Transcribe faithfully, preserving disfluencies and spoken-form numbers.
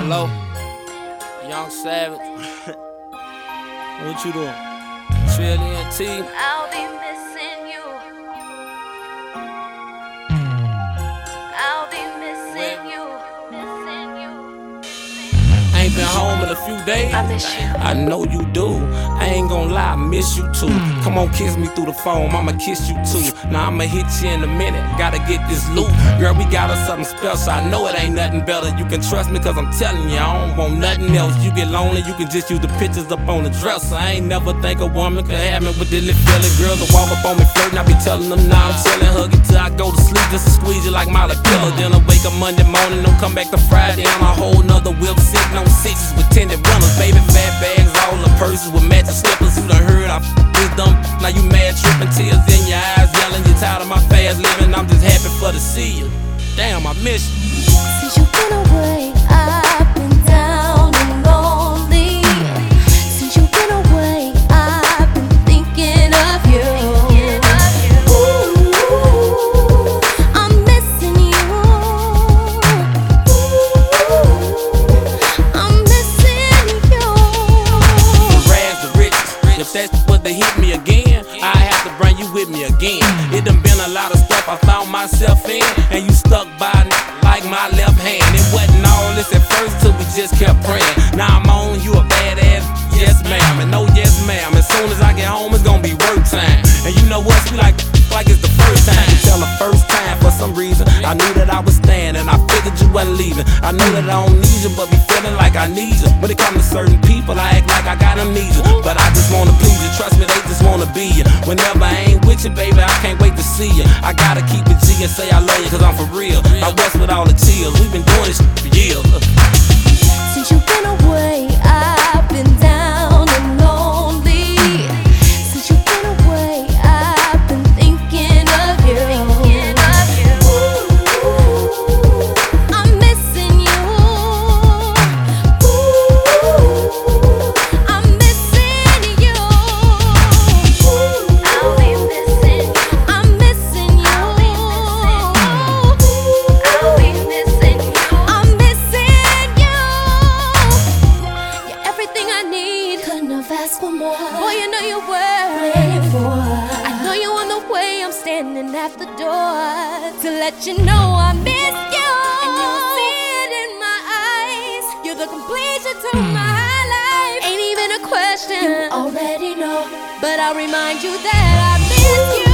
Hello, Young Savage. What you doing? Trillion T. I'll be missing you. I'll be missing you. Missing you. I ain't been home in a few days. I miss you. I know you do. I ain't gon' lie, I miss you too. Come on, kiss me through the phone, I'ma kiss you too. Now I'ma hit you in a minute, gotta get this loot. Girl, we got us something special, I know it ain't nothing better. You can trust me, cause I'm telling you, I don't want nothing else. You get lonely, you can just use the pictures up on the dresser. I ain't never think a woman could have me with this little feeling. Girls will walk up on me flirting, I be telling them now I'm chilling. Hug you till I go to sleep, just to squeeze you like Molly Killer. Then I wake up Monday morning, don't come back to Friday. I'm a whole nother whip, sitting on sixes with tinted runners. Baby fat bags, all the purses with matching slippers. You done heard I f this dumb, now you mad tripping, tears in your eyes, yelling you tired of my fast living. I'm just happy for to see you. Damn, I miss you. Since you've been away, I've been down and lonely. Since you've been away, I've been thinking of you. Ooh, I'm missing you. Ooh, I'm missing you. Rags the riches. If that's what they hit me again, I have to bring you with me again. It done been a lot of stuff I found myself in, and you stuck by like my left hand. It wasn't all this at first till we just kept praying. Now I'm on you a badass, yes ma'am, and no yes ma'am. As soon as I get home, it's gonna be work time. And you know what? We like like it's the first time. You tell the first time for some reason. I knew that I was staying, and I figured you wasn't leaving. I know that I don't need you, but be feeling like I need you. When it comes to certain people, I act like I got amnesia. But I just wanna please you, trust me, they just wanna be you. Whenever I ain't with you, baby, I can't wait to see you. I gotta keep it G and say I love you, cause I'm for real. Now what's with all the tears? We've been doing this for years. Since you've been away, I've been down and lonely. Since you've been away, I've been thinking of you. Ooh, I'm missing you. Ooh, I'm missing you. I'll be missing. I'm missing you. I'll be missing you. I'm missing you. You're everything I need. Couldn't have asked for more. Boy, you know you were waiting for. I know you on the way. I'm standing at the door to let you know I miss you. And you see it in my eyes. You're the completion to my life. Ain't even a question. You already know, but I'll remind you that I miss you.